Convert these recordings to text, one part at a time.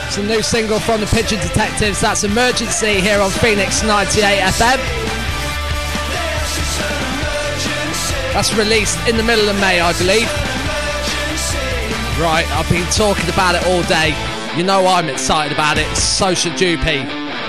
It's a new single from the Pigeon Detectives. That's Emergency here on Phoenix 98 FM. That's released in the middle of May, I believe. Right, I've been talking about it all day. You know I'm excited about it. So should you, P.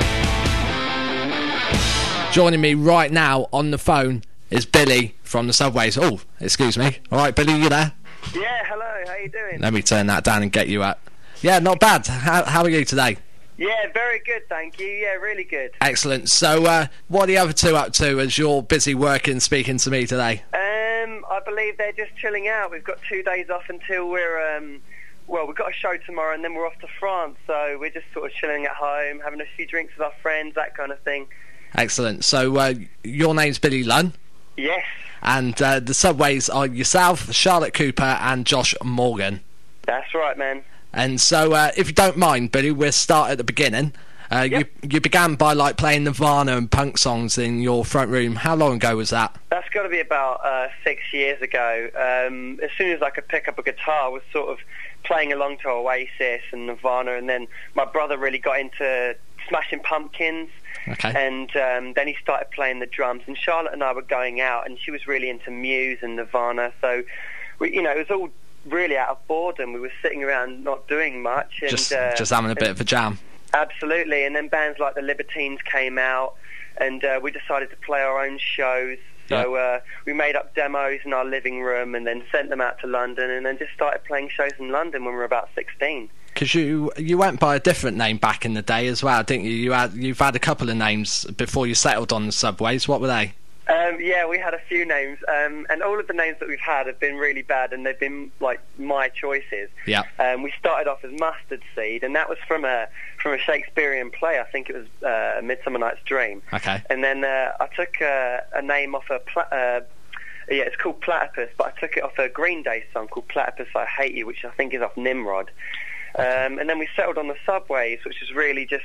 Joining me right now on the phone is Billy from the Subways. Oh, excuse me. All right, Billy, you there? Yeah, hello. How you doing? Let me turn that down and get you up. Yeah, not bad. How are you today? Yeah, very good, thank you. Yeah, really good. Excellent. So, what are the other two up to as you're busy working, speaking to me today? I believe they're just chilling out. We've got 2 days off until we're, we've got a show tomorrow and then we're off to France. So we're just sort of chilling at home, having a few drinks with our friends, that kind of thing. Excellent. So, your name's Billy Lunn? Yes. And the Subways are yourself, Charlotte Cooper and Josh Morgan. That's right, man. And so, if you don't mind, Billy, we'll start at the beginning. Yep. You began by playing Nirvana and punk songs in your front room. How long ago was that? That's got to be about 6 years ago. As soon as I could pick up a guitar, I was sort of playing along to Oasis and Nirvana, and then my brother really got into Smashing Pumpkins. Okay. And then he started playing the drums, and Charlotte and I were going out, and she was really into Muse and Nirvana, so it was all really out of boredom. We were sitting around not doing much, and just having a bit of a jam. Absolutely. And then bands like the Libertines came out, and we decided to play our own shows. So we made up demos in our living room and then sent them out to London, and then just started playing shows in London when we were about 16. Because you went by a different name back in the day as well, didn't you? You've had a couple of names before you settled on the Subways. What were they? Yeah, we had a few names, and all of the names that we've had have been really bad, and they've been my choices. Yeah. We started off as Mustard Seed, and that was from a Shakespearean play. I think it was A Midsummer Night's Dream. Okay. And then I took a name off it's called Platypus, but I took it off a Green Day song called Platypus I Hate You, which I think is off Nimrod. And then we settled on the Subways, which was really just,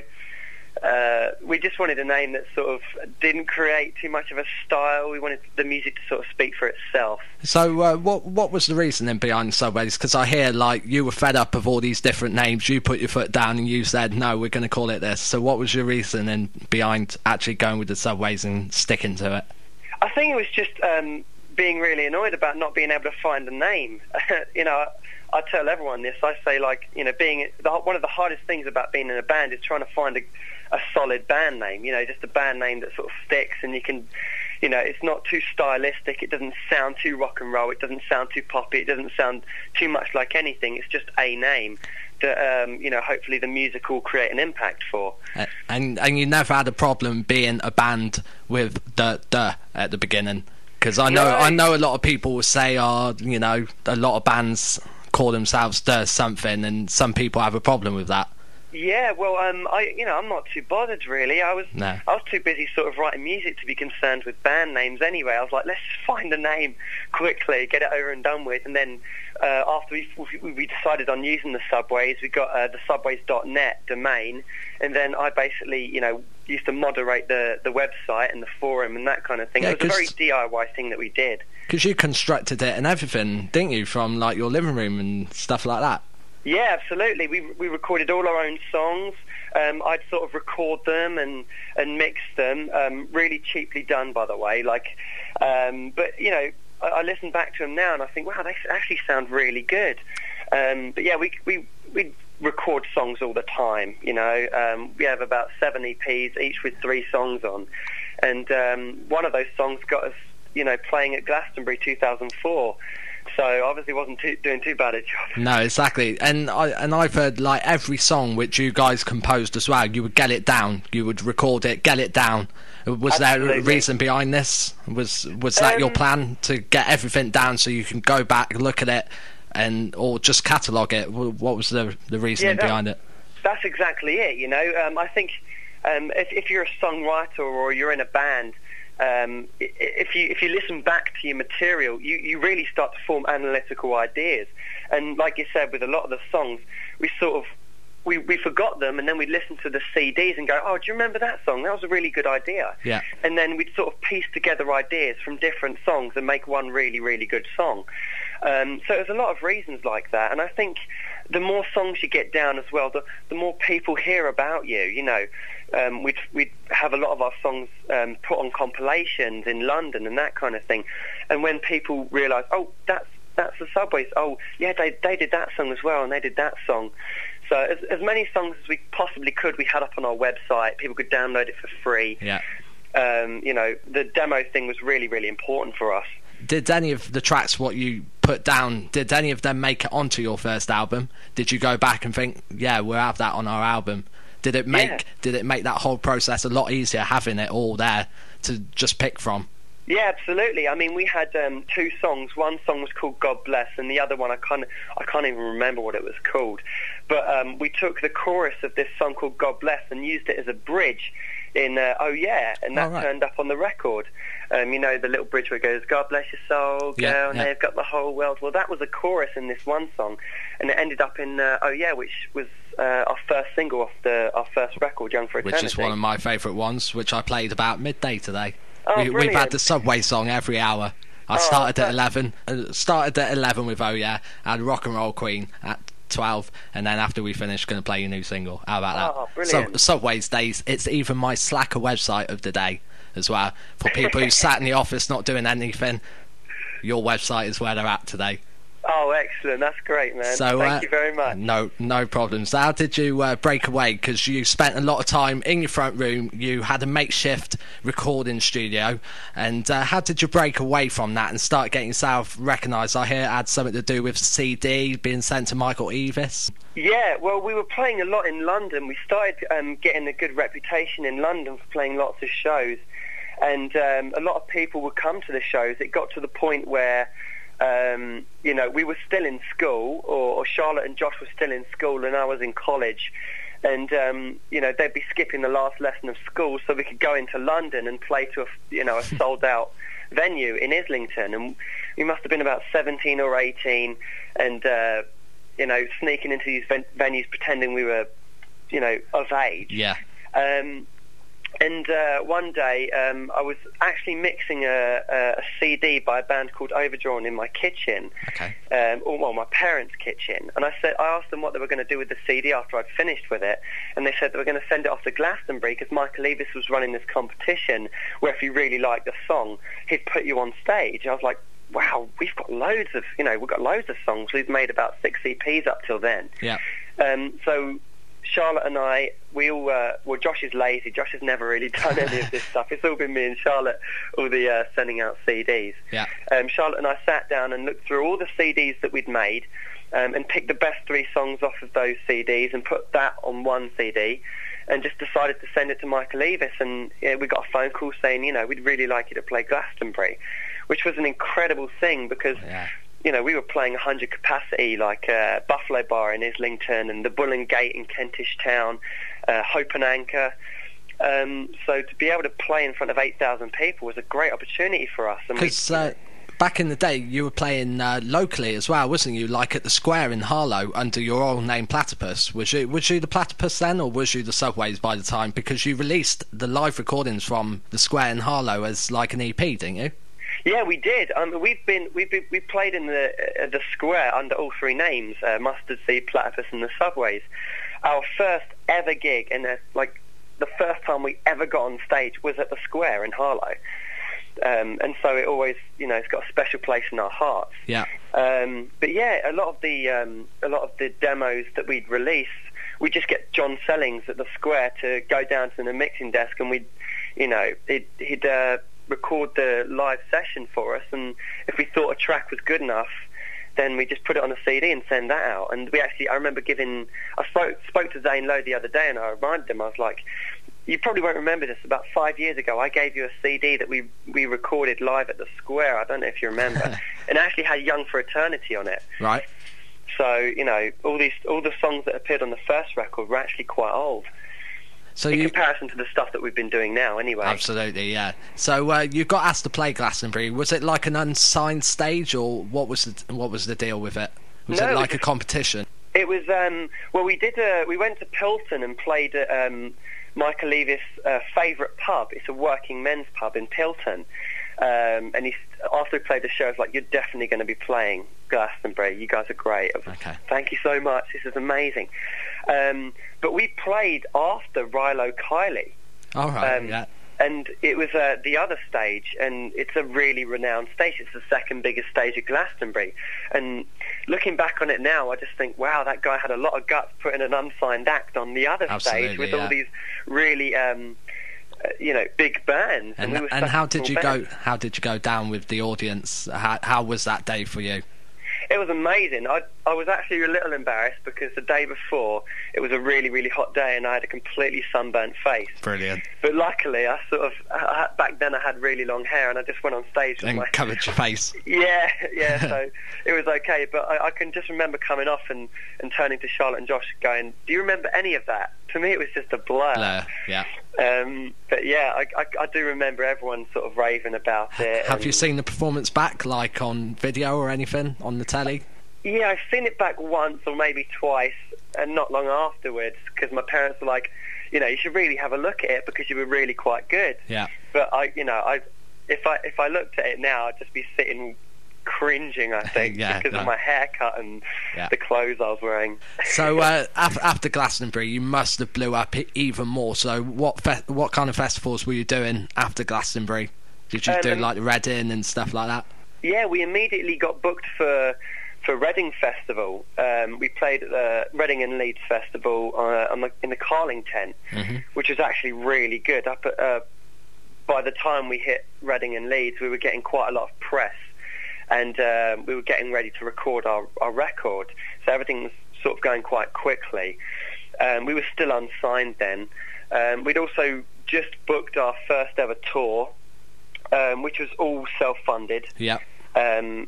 we just wanted a name that sort of didn't create too much of a style. We wanted the music to sort of speak for itself. So what was the reasoning behind Subways? Because I hear you were fed up of all these different names, you put your foot down and you said, no, we're going to call it this. So what was your reasoning behind actually going with the Subways and sticking to it? I think it was just being really annoyed about not being able to find a name. I tell everyone this. I say, one of the hardest things about being in a band is trying to find a solid band name. Just a band name that sort of sticks, and you can, it's not too stylistic. It doesn't sound too rock and roll. It doesn't sound too poppy. It doesn't sound too much like anything. It's just a name that, hopefully the music will create an impact for. And you never had a problem being a band with the at the beginning? Because I know a lot of people will say, a lot of bands call themselves something, and some people have a problem with that. Yeah, well, I'm not too bothered really. I was too busy sort of writing music to be concerned with band names anyway. I was like, let's just find a name quickly, get it over and done with, and then after we decided on using the Subways, we got the subways.net domain, and then I basically, used to moderate the website and the forum and that kind of thing. It was a very DIY thing that we did. Because you constructed it and everything, didn't you, from your living room and stuff like that? Yeah, absolutely. We recorded all our own songs. I'd sort of record them and mix them, really cheaply done, by the way. But I listen back to them now and I think, wow, they actually sound really good. But yeah, we record songs all the time. We have about 7 EPs, each with 3 songs on, and one of those songs got us, playing at Glastonbury 2004. So obviously wasn't doing too bad a job. No, exactly. And I've heard every song which you guys composed as well, you would get it down, you would record it, get it down. Was Absolutely. there a reason behind this? Was that your plan, to get everything down so you can go back, look at it, or just catalogue it? What was the reasoning behind it? That's exactly it. I think if you're a songwriter or you're in a band, if you listen back to your material, you really start to form analytical ideas. And like you said, with a lot of the songs, we forgot them, and then we'd listen to the CDs and go, oh, do you remember that song? That was a really good idea. Yeah. And then we'd sort of piece together ideas from different songs and make one really, really good song. So there's a lot of reasons like that, and I think the more songs you get down as well, the more people hear about you. You know, we'd have a lot of our songs put on compilations in London and that kind of thing. And when people realise, oh, that's the Subways. Oh, yeah, they did that song as well, and they did that song. So as many songs as we possibly could, we had up on our website. People could download it for free. Yeah. You know, the demo thing was really, really important for us. Did any of the tracks what you put down, did any of them make it onto your first album? Did you go back and think, yeah, we'll have that on our album? Did it make that whole process a lot easier having it all there to just pick from? Yeah, absolutely. I mean, we had 2 songs. One song was called God Bless, and the other one I can't even remember what it was called. But we took the chorus of this song called God Bless and used it as a bridge in Oh Yeah, and that turned up on the record. You know, the little bridge where it goes, God bless your soul, girl, now you've got the whole world. Well, that was a chorus in this one song, and it ended up in Oh Yeah, which was our first single off our first record, Young for Eternity. Which is one of my favourite ones, which I played about midday today. Oh, we've had the Subway song every hour. I started at 11. Started at 11 with Oh Yeah, and Rock and Roll Queen at 12, and then after we finish, going to play your new single. How about that? Oh, brilliant. Subway's Days. It's even my Slacker website of the day as well. For people who sat in the office not doing anything, your website is where they're at today. Oh, excellent. That's great, man. So, thank you very much. No problems. So how did you break away? Because you spent a lot of time in your front room. You had a makeshift recording studio. And how did you break away from that and start getting yourself recognised? I hear it had something to do with CD being sent to Michael Eavis. Yeah, well, we were playing a lot in London. We started getting a good reputation in London for playing lots of shows. And a lot of people would come to the shows. It got to the point where you know, we were still in school, or Charlotte and Josh were still in school, and I was in college. And, you know, they'd be skipping the last lesson of school so we could go into London and play to a sold-out venue in Islington. And we must have been about 17 or 18 and, you know, sneaking into these venues pretending we were, you know, of age. Yeah. And one day I was actually mixing a CD by a band called Overdrawn in my kitchen, or my parents' kitchen. And I asked them what they were going to do with the CD after I'd finished with it, and they said they were going to send it off to Glastonbury because Michael Eavis was running this competition where if you really liked the song, he'd put you on stage. I was like, wow, we've got loads of songs. We've made about 6 EPs up till then. Yeah. So Charlotte and I, we all, Josh is lazy. Josh has never really done any of this stuff. It's all been me and Charlotte, all the sending out CDs. Yeah. Charlotte and I sat down and looked through all the CDs that we'd made and picked the best 3 songs off of those CDs and put that on one CD and just decided to send it to Michael Eavis. And we got a phone call saying, you know, we'd really like you to play Glastonbury, which was an incredible thing because... Yeah. You know, we were playing 100 capacity, like Buffalo Bar in Islington and the Bull and Gate in Kentish Town, Hope and Anchor. So to be able to play in front of 8,000 people was a great opportunity for us. Because back in the day, you were playing locally as well, wasn't you? Like at the Square in Harlow under your old name Platypus. Was you the Platypus then, or was you the Subways by the time? Because you released the live recordings from the Square in Harlow as like an EP, didn't you? Yeah, we did. We played in the Square under all 3 names: Mustard Seed, Platypus, and the Subways. Our first ever gig, and the first time we ever got on stage was at the Square in Harlow. And so it always, you know, it's got a special place in our hearts. Yeah. But yeah, a lot of the demos that we'd release, we just get John Sellings at the Square to go down to the mixing desk, and he'd record the live session for us, and if we thought a track was good enough, then we just put it on a CD and send that out. And I remember I spoke to Zane Lowe the other day, and I reminded him, I was like, you probably won't remember this, about 5 years ago I gave you a CD that we recorded live at the Square, I don't know if you remember, and it actually had Young for Eternity on it. Right. So, you know, all the songs that appeared on the first record were actually quite old. So in comparison to the stuff that we've been doing now, anyway. Absolutely, yeah. So you got asked to play Glastonbury. Was it like an unsigned stage, or what was the deal with it? Was it like a competition? It was. Well, we went to Pilton and played at Michael Eavis' favourite pub. It's a working men's pub in Pilton, and after we played the show, I was like, you're definitely going to be playing Glastonbury. You guys are great. I was like, Okay. thank you so much. This is amazing. But we played after Rilo Kiley. All right. Yeah. And it was the other stage, and it's a really renowned stage. It's the second biggest stage at Glastonbury. And looking back on it now, I just think, wow, that guy had a lot of guts putting an unsigned act on the other stage with all these really, big bands. And, we were and such how a did small you band. go? How did you go down with the audience? How was that day for you? It was amazing. I was actually a little embarrassed because the day before it was a really, really hot day and I had a completely sunburnt face. Brilliant. But luckily, back then I had really long hair and I just went on stage with And covered your face. Yeah, so it was okay. But I can just remember coming off and turning to Charlotte and Josh going, do you remember any of that? To me, it was just a blur. Yeah. But yeah, I do remember everyone sort of raving about it. Have you seen the performance back, like on video or anything, on the telly? Yeah, I've seen it back once or maybe twice, and not long afterwards, because my parents were like, you should really have a look at it because you were really quite good. Yeah. But if I looked at it now, I'd just be sitting cringing, I think, because of my haircut and the clothes I was wearing. So after Glastonbury, you must have blew up even more. So what kind of festivals were you doing after Glastonbury? Did you do like Reading and stuff like that? Yeah, we immediately got booked for Reading Festival. We played at the Reading and Leeds Festival in the Carling tent, which was actually really good. By the time we hit Reading and Leeds, we were getting quite a lot of press. And we were getting ready to record our record, so everything was sort of going quite quickly. We were still unsigned then. We'd also just booked our first ever tour, which was all self-funded. Yeah. And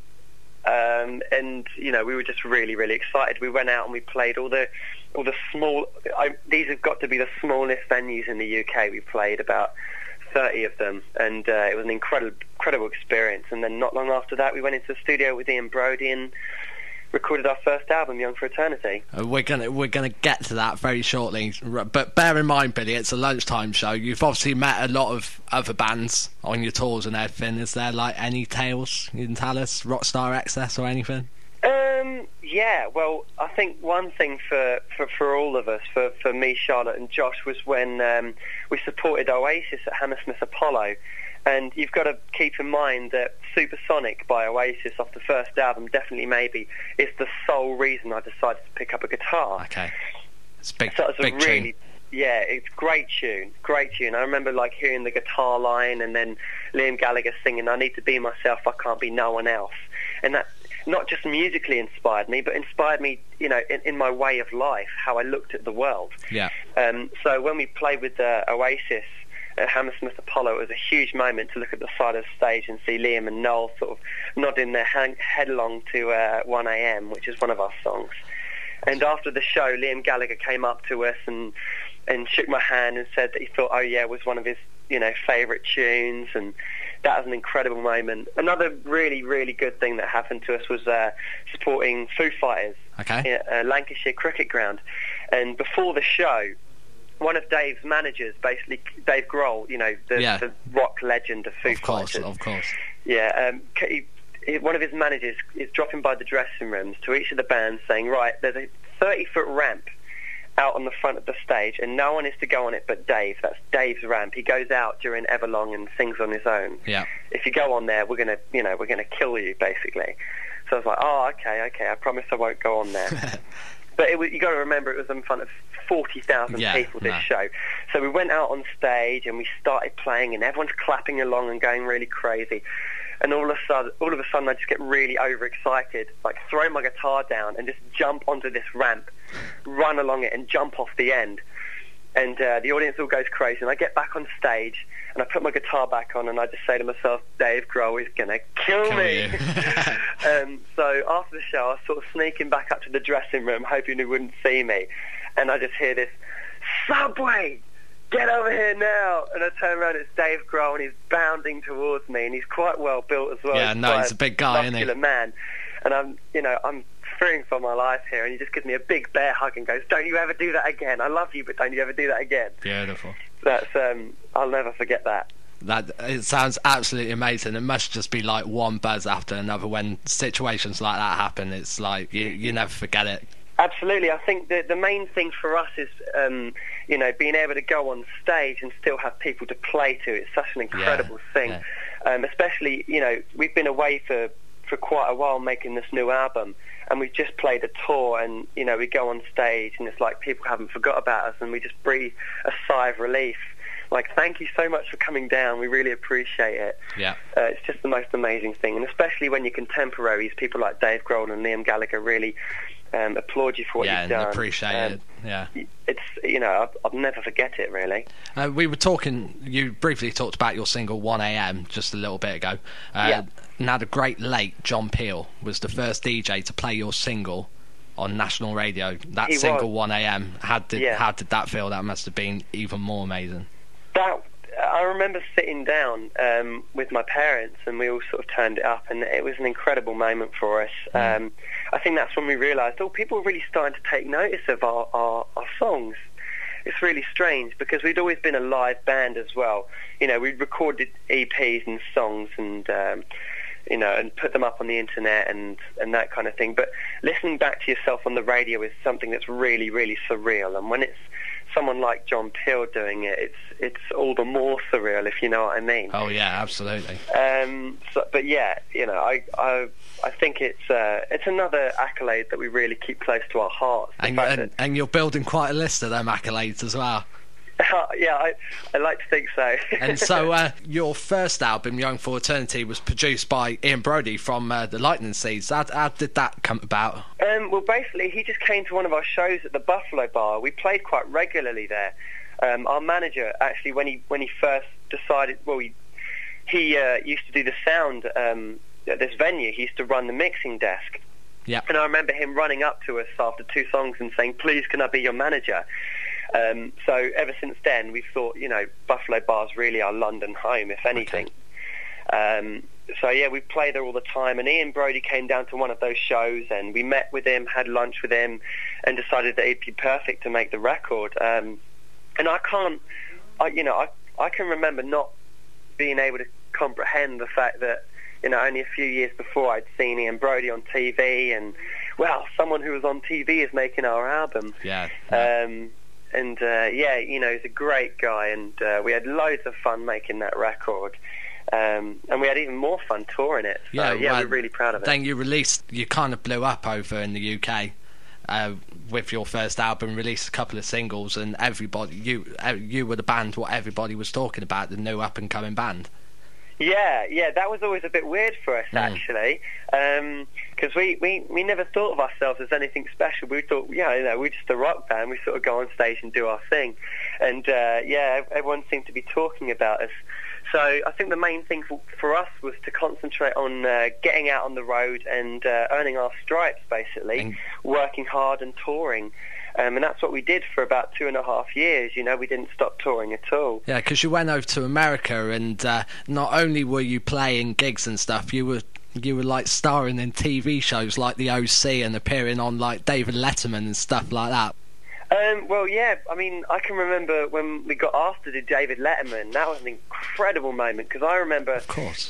we were just really, really excited. We went out and we played all the small. These have got to be the smallest venues in the UK. We played about 30 of them, and it was an incredible experience. And then not long after that, we went into the studio with Ian Brody and recorded our first album, Young for Eternity. We're gonna get to that very shortly, but bear in mind, Billy, it's a lunchtime show. You've obviously met a lot of other bands on your tours and everything. Is there like any tales you can tell us, Rockstar Excess or anything? Yeah, well, I think one thing for all of us, for me, Charlotte and Josh, was when we supported Oasis at Hammersmith Apollo. And you've got to keep in mind that Supersonic by Oasis off the first album, Definitely Maybe, is the sole reason I decided to pick up a guitar. Okay. It's big, so it's big a really, tune. Yeah, it's great tune. I remember like hearing the guitar line and then Liam Gallagher singing, I need to be myself, I can't be no one else. And that not just musically inspired me, but inspired me, in my way of life, how I looked at the world. Yeah. So when we played with Oasis at Hammersmith Apollo, it was a huge moment to look at the side of the stage and see Liam and Noel sort of nodding their head along to 1am, which is one of our songs. And after the show, Liam Gallagher came up to us and shook my hand and said that he thought Oh Yeah was one of his favourite tunes, and that was an incredible moment. Another really, really good thing that happened to us was supporting Foo Fighters at Lancashire Cricket Ground. And before the show, one of Dave's managers, basically Dave Grohl, the rock legend of Foo Fighters. Of course. Yeah, one of his managers is dropping by the dressing rooms to each of the bands saying, right, there's a 30-foot ramp out on the front of the stage, and no one is to go on it but Dave. That's Dave's ramp. He goes out during Everlong and sings on his own. Yeah. If you go on there, we're gonna kill you, basically. So I was like, oh, okay, I promise I won't go on there. But you got to remember, it was in front of 40,000 people, this show. So we went out on stage and we started playing, and everyone's clapping along and going really crazy. And all of a sudden, I just get really overexcited, like throw my guitar down and just jump onto this ramp, run along it, and jump off the end. And the audience all goes crazy. And I get back on stage, and I put my guitar back on, and I just say to myself, Dave Grohl is going to kill me. So after the show, I was sort of sneaking back up to the dressing room, hoping he wouldn't see me. And I just hear this, Subway! Get over here now! And I turn around, it's Dave Grohl, and he's bounding towards me, and he's quite well built as well. Yeah, he's a big guy, isn't he? Muscular man. And I'm fearing for my life here, and he just gives me a big bear hug and goes, don't you ever do that again. I love you, but don't you ever do that again. Beautiful. That's I'll never forget that. That it sounds absolutely amazing. It must just be like one buzz after another when situations like that happen. It's like you never forget it. Absolutely. I think the main thing for us is being able to go on stage and still have people to play to. It's such an incredible thing. Especially, we've been away for quite a while making this new album, and we've just played a tour, and we go on stage and it's like people haven't forgot about us, and we just breathe a sigh of relief. Like, thank you so much for coming down. We really appreciate it. Yeah. It's just the most amazing thing. And especially when your contemporaries, people like Dave Grohl and Liam Gallagher, really applaud you for what you've done. Yeah, and appreciate it. Yeah. It's, I'll never forget it, really. We were talking, you briefly talked about your single 1am just a little bit ago. Now, the great late John Peel was the first DJ to play your single on national radio. That he single was. 1am. How did that feel? That must have been even more amazing. I remember sitting down with my parents, and we all sort of turned it up, and it was an incredible moment for us. I think that's when we realised, people are really starting to take notice of our songs. It's really strange, because we'd always been a live band as well. We'd recorded EPs and songs and and put them up on the internet and that kind of thing. But listening back to yourself on the radio is something that's really, really surreal. And when it's someone like John Peel doing it, it's all the more surreal, if you know what I mean. Oh yeah, absolutely. But yeah, I think it's another accolade that we really keep close to our hearts. And you're building quite a list of them accolades as well. Yeah, I like to think so. And so your first album, Young for Eternity, was produced by Ian Broudie from the Lightning Seeds. How did that come about? Well, basically, he just came to one of our shows at the Buffalo Bar. We played quite regularly there. Our manager, actually, when he first decided, he used to do the sound at this venue. He used to run the mixing desk. Yeah. And I remember him running up to us after 2 songs and saying, "Please, can I be your manager?" So ever since then, we've thought, Buffalo Bar's really our London home, if anything. Okay. So yeah, we play there all the time, and Ian Broudie came down to one of those shows, and we met with him, had lunch with him, and decided that he'd be perfect to make the record. And I can remember not being able to comprehend the fact that, only a few years before I'd seen Ian Broudie on TV, and someone who was on TV is making our album. Yeah. He's a great guy, and we had loads of fun making that record. And we had even more fun touring it. So, we're really proud of it. Then you kind of blew up over in the UK with your first album, released a couple of singles, and everybody, you were the band what everybody was talking about, the new up-and-coming band. Yeah, that was always a bit weird for us, actually, because we never thought of ourselves as anything special. We thought, we're just a rock band. We sort of go on stage and do our thing, and everyone seemed to be talking about us. So I think the main thing for us was to concentrate on getting out on the road and earning our stripes, basically, working hard and touring. And that's what we did for about 2.5 years. We didn't stop touring at all. Yeah, because you went over to America, and not only were you playing gigs and stuff, you were like starring in TV shows like The OC and appearing on like David Letterman and stuff like that. I can remember when we got asked to do David Letterman. That was an incredible moment, because I remember, of course,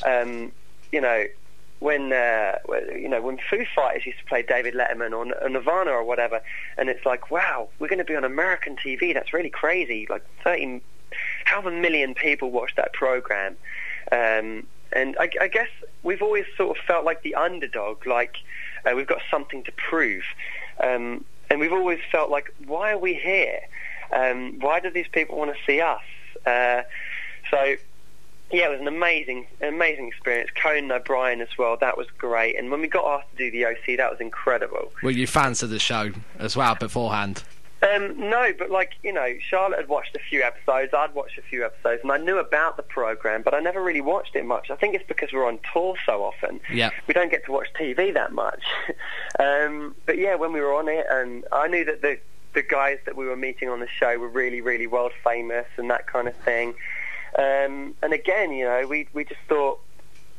when Foo Fighters used to play David Letterman or Nirvana or whatever, and it's like, wow, we're going to be on American TV. That's really crazy. Like however million people watched that program, and I guess we've always sort of felt like the underdog, like we've got something to prove, and we've always felt like, why are we here? Why do these people want to see us? Yeah, it was an amazing experience. Conan O'Brien as well, that was great. And when we got asked to do the OC, that was incredible. Were you fans of the show as well beforehand? No, but Charlotte had watched a few episodes, I'd watched a few episodes, and I knew about the programme, but I never really watched it much. I think it's because we're on tour so often. Yeah. We don't get to watch TV that much. But yeah, when we were on it, and I knew that the guys that we were meeting on the show were really, really world famous and that kind of thing. And again, we just thought,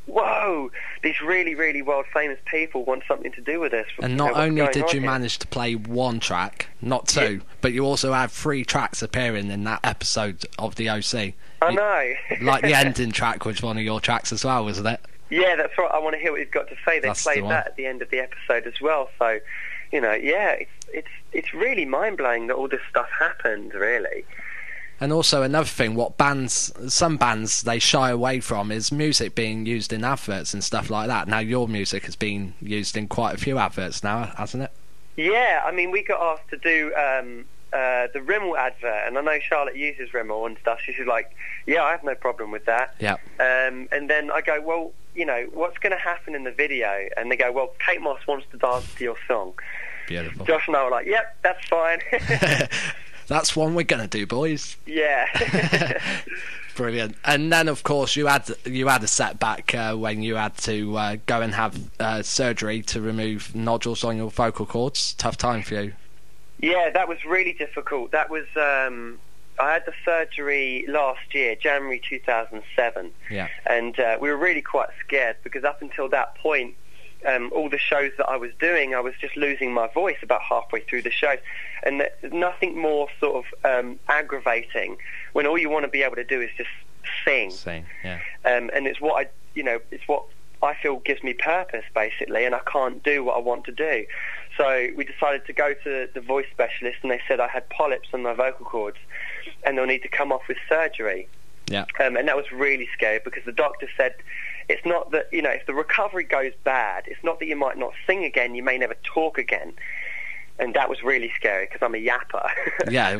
whoa, these really, really world famous people want something to do with this. And not only did you manage to play one track, not two, but you also had 3 tracks appearing in that episode of the OC. I know. Like the ending track was one of your tracks as well, wasn't it? Yeah, that's right. I Want to Hear What You've Got to Say. They That's played that at the end of the episode as well. So, you know, yeah, it's really mind-blowing that all this stuff happened, really. And also another thing, some bands they shy away from is music being used in adverts and stuff like that. Now your music has been used in quite a few adverts now, hasn't it? Yeah, I mean, we got asked to do the Rimmel advert, and I know Charlotte uses Rimmel and stuff. She's like, yeah, I have no problem with that. Yeah. And then I go, well, you know, what's going to happen in the video? And they go, well, Kate Moss wants to dance to your song. Beautiful. Josh and I were like, yep, that's fine. That's one we're gonna do, boys. Yeah. Brilliant. And then, of course, you had a setback when you had to go and have surgery to remove nodules on your vocal cords. Tough time for you. Yeah, that was really difficult. That was I had the surgery last year, January 2007. Yeah. And we were really quite scared because up until that point, all the shows that I was doing, I was just losing my voice about halfway through the show. And there's nothing more sort of aggravating when all you want to be able to do is just sing. Sing, yeah. And it's what it's what I feel gives me purpose, basically, and I can't do what I want to do. So we decided to go to the voice specialist, and they said I had polyps on my vocal cords, and they'll need to come off with surgery. Yeah. And that was really scary because the doctor said it's not that, you know, if the recovery goes bad, it's not that you might not sing again, you may never talk again. And that was really scary because I'm a yapper. Yeah.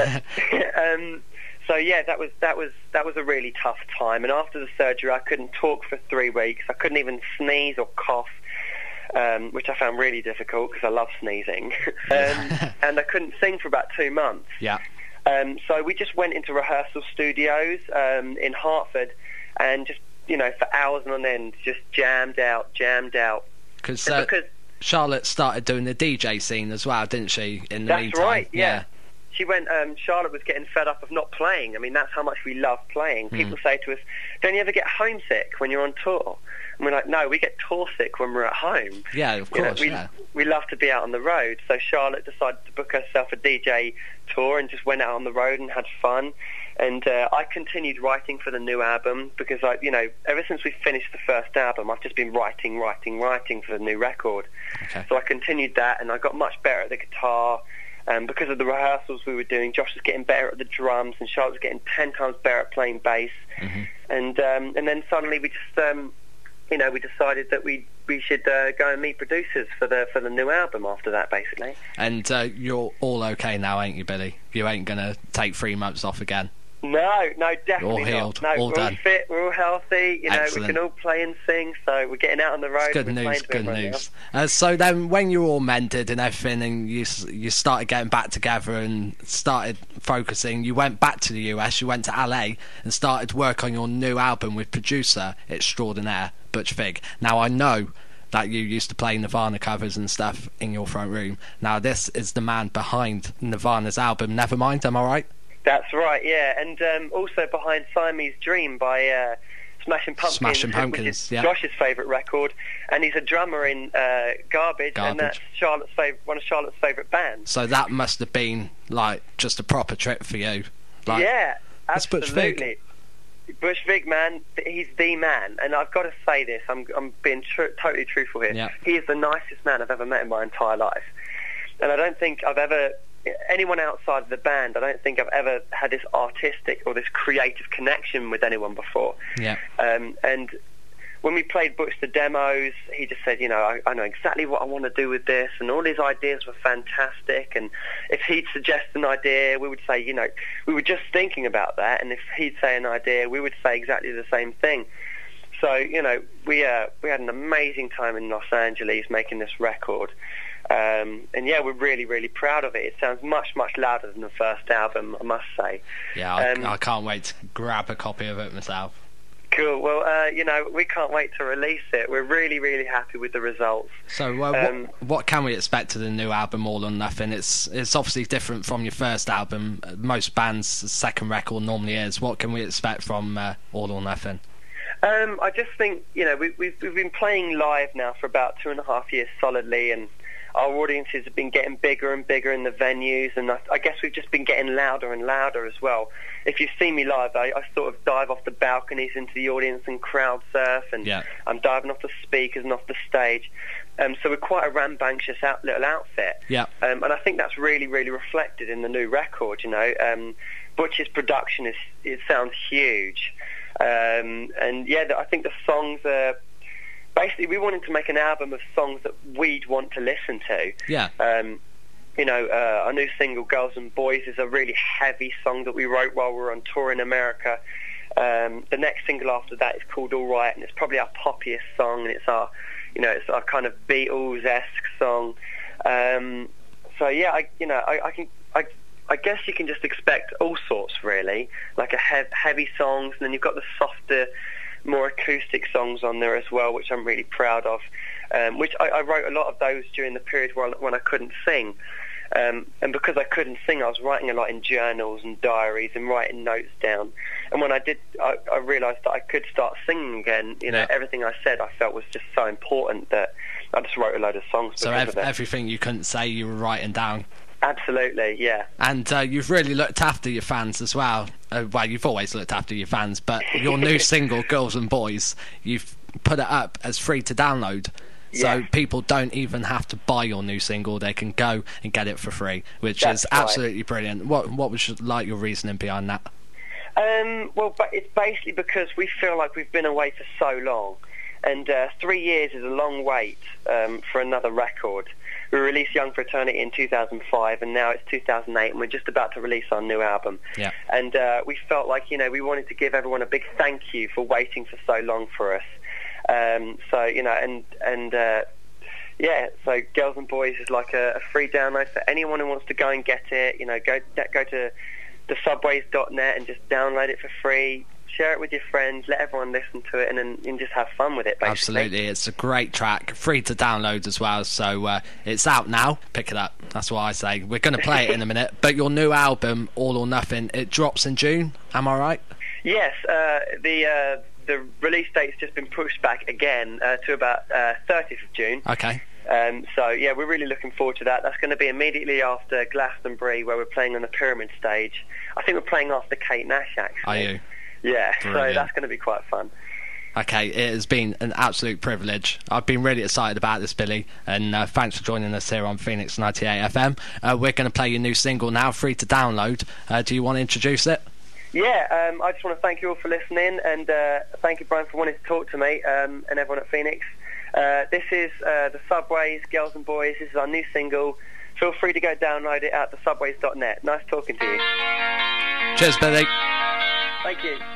So yeah, that was a really tough time. And after the surgery, I couldn't talk for 3 weeks. I couldn't even sneeze or cough, which I found really difficult because I love sneezing. And I couldn't sing for about 2 months. Yeah. So we just went into rehearsal studios in Hartford and just, you know, for hours on end, just jammed out. Because Charlotte started doing the DJ scene as well, didn't she, in the meantime? That's right, yeah. She went, Charlotte was getting fed up of not playing. I mean, that's how much we love playing. People say to us, don't you ever get homesick when you're on tour? And we're like, no, we get tour sick when we're at home. Yeah, of course, we love to be out on the road. So Charlotte decided to book herself a DJ tour and just went out on the road and had fun. And I continued writing for the new album because, ever since we finished the first album, I've just been writing for the new record. Okay. So I continued that, and I got much better at the guitar. Because of the rehearsals we were doing, Josh was getting better at the drums, and Charlotte was getting 10 times better at playing bass. Mm-hmm. And then suddenly we just, we decided that we should go and meet producers for the new album after that, basically. And you're all okay now, ain't you, Billy? You ain't gonna take 3 months off again? No, definitely all healed, not. No, all we're done. All fit, we're all healthy. Excellent. We can all play and sing, so we're getting out on the road. Good news. So then, when you were all mended and everything, and you started getting back together and started focusing, you went back to the US. You went to LA and started work on your new album with producer extraordinaire Butch Vig. Now I know that you used to play Nirvana covers and stuff in your front room. Now this is the man behind Nirvana's album Nevermind. Am I right? That's right, yeah. And also behind Siamese Dream by Smashing Pumpkins, which is Josh's favourite record. And he's a drummer in Garbage, and that's one of Charlotte's favourite bands. So that must have been, like, just a proper trip for you. Like, yeah, absolutely. Butch Vig, man, he's the man. And I've got to say this, I'm being totally truthful here. Yeah. He is the nicest man I've ever met in my entire life. And I don't think I've ever... anyone outside of the band, I don't think I've ever had this artistic or this creative connection with anyone before. Yeah. And when we played Butch the demos, he just said, I know exactly what I want to do with this, and all his ideas were fantastic. And if he'd suggest an idea, we would say, we were just thinking about that. And if he'd say an idea, we would say exactly the same thing. So, we had an amazing time in Los Angeles making this record. And yeah, we're really, really proud of it. It sounds much, much louder than the first album, I must say. Yeah, I can't wait to grab a copy of it myself. Cool. Well, we can't wait to release it. We're really, really happy with the results. So, what can we expect of the new album, All or Nothing? It's obviously different from your first album. Most bands' second record normally is. What can we expect from All or Nothing? I just think, we've been playing live now for about 2.5 years solidly, and our audiences have been getting bigger and bigger in the venues, and I guess we've just been getting louder and louder as well. If you see me live, I sort of dive off the balconies into the audience and crowd surf, and I'm diving off the speakers and off the stage. So we're quite a rambunctious little outfit. Yeah. And I think that's really, really reflected in the new record, Butch's production it sounds huge. And I think the songs are... Basically, we wanted to make an album of songs that we'd want to listen to. Yeah. Our new single, Girls and Boys, is a really heavy song that we wrote while we were on tour in America. The next single after that is called All Right, and it's probably our poppiest song, and it's our kind of Beatles-esque song. I guess you can just expect all sorts, really, like heavy songs, and then you've got the softer, more acoustic songs on there as well, which I'm really proud of. Which I wrote a lot of those during the period when I couldn't sing. And because I couldn't sing, I was writing a lot in journals and diaries and writing notes down. And when I did, I realised that I could start singing again. Everything I said I felt was just so important that I just wrote a load of songs. So everything you couldn't say, you were writing down. Absolutely, yeah. And you've really looked after your fans as well. Well, you've always looked after your fans, but your new single, Girls and Boys, you've put it up as free to download. So people don't even have to buy your new single; they can go and get it for free, which is absolutely brilliant. What was your reasoning behind that? But it's basically because we feel like we've been away for so long, and 3 years is a long wait for another record. We released Young for Eternity in 2005, and now it's 2008, and we're just about to release our new album. Yeah. And we felt like, we wanted to give everyone a big thank you for waiting for so long for us. So Girls and Boys is like a free download for anyone who wants to go and get it. Go to thesubways.net and just download it for free. Share it with your friends, let everyone listen to it, and just have fun with it, basically. Absolutely, it's a great track, free to download as well, so it's out now. Pick it up, that's what I say. We're going to play it in a minute, but your new album, All or Nothing, it drops in June, am I right? Yes, the release date's just been pushed back again to about 30th of June. Okay. We're really looking forward to that. That's going to be immediately after Glastonbury, where we're playing on the Pyramid stage. I think we're playing after Kate Nash, actually. Are you? Yeah, brilliant. So that's going to be quite fun. Okay, it has been an absolute privilege. I've been really excited about this, Billy, and thanks for joining us here on Phoenix 98 FM. We're going to play your new single now, free to download. Do you want to introduce it? Yeah, I just want to thank you all for listening, and thank you, Brian, for wanting to talk to me, and everyone at Phoenix. This is The Subways, Girls and Boys. This is our new single. Feel free to go download it at thesubways.net. Nice talking to you. Cheers, Billy. Thank you.